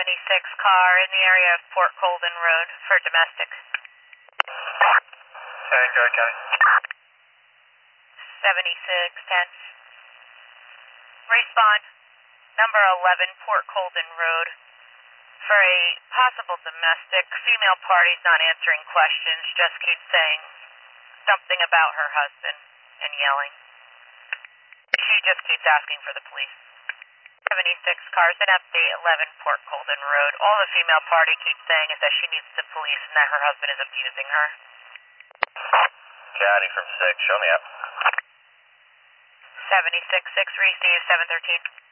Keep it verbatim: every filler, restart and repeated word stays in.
seventy-six car in the area of Port Colden Road for domestic. Tango, okay. seventy-six ten. Respond. Number eleven Port Colden Road. For a possible domestic, female party's not answering questions, just keeps saying something about her husband and yelling. She just keeps asking for the police. seventy-six cars in update eleven Port Colden Road. All the female party keeps saying is that she needs the police and that her husband is abusing her. County from six, show me up. seventy-six six receive seven thirteen.